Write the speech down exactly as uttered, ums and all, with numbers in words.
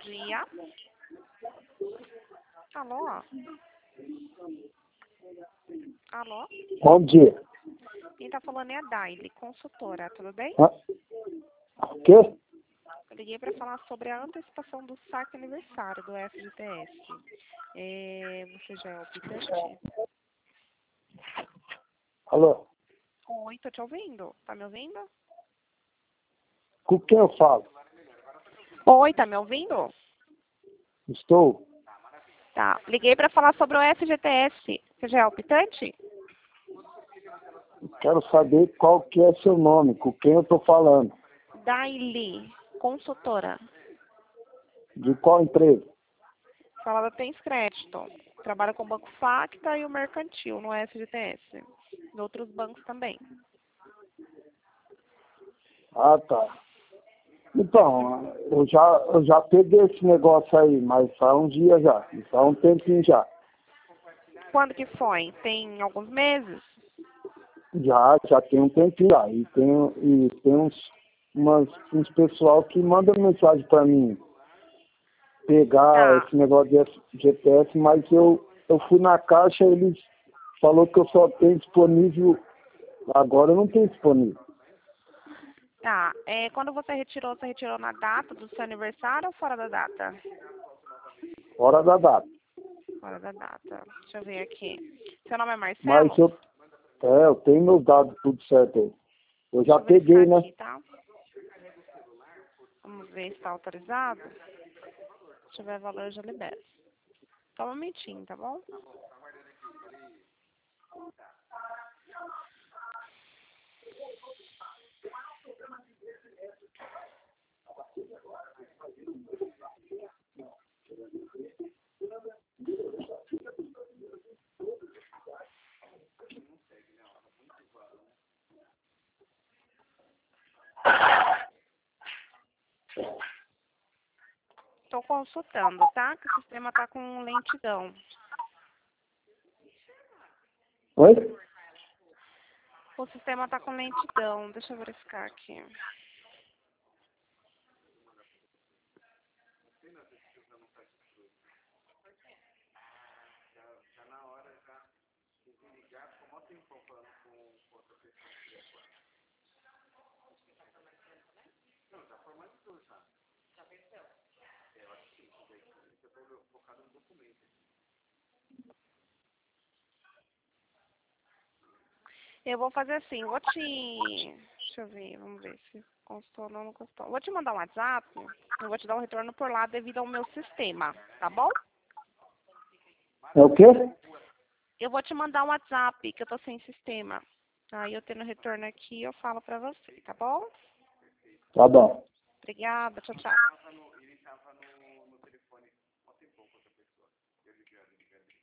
dia. Alô? Alô? Bom dia. Quem tá falando é a Daile, consultora, tudo bem? Ah, o quê? Eu liguei para falar sobre a antecipação do saque aniversário do F G T S. É, você já é optante? Alô? Oi, tô te ouvindo. Tá me ouvindo? Com quem eu falo? Oi, tá me ouvindo? Estou. Tá. Liguei para falar sobre o F G T S. Você já é optante? Quero saber qual que é seu nome, com quem eu estou falando. Daile, consultora. De qual empresa? Falava Tens Crédito. Trabalha com o Banco Facta e o Mercantil no F G T S. Em outros bancos também. Ah, tá. Então, eu já, eu já peguei esse negócio aí, mas faz um dia já, faz um tempinho já. Quando que foi? Tem alguns meses? Já, já tem um tempinho já. E tem, e tem uns, umas, uns pessoal que manda mensagem para mim pegar Tá. esse negócio de G P S, mas eu, eu fui na caixa, eles falou que eu só tenho disponível, agora eu não tenho disponível. Tá. É, quando você retirou, você retirou na data do seu aniversário ou fora da data? Fora da data. Fora da data. Deixa eu ver aqui. Seu nome é Mas Marcelo? eu, é, eu tenho meus dados tudo certo aí. Eu Deixa já eu verificar peguei, né? aqui, tá? Vamos ver se está autorizado. Se tiver valor, eu já libero. Só um momentinho, tá bom? Estou consultando, tá? Que o sistema está com lentidão. Oi? O sistema está com lentidão. Deixa eu verificar aqui. Eu vou fazer assim, vou te... Deixa eu ver, vamos ver se constou ou não, não constou. Vou te mandar um WhatsApp, eu vou te dar um retorno por lá devido ao meu sistema, tá bom? É o quê? Eu vou te mandar um WhatsApp, que eu tô sem sistema. Aí eu tendo retorno aqui, eu falo pra você, tá bom? Tá bom. Obrigada, tchau, tchau.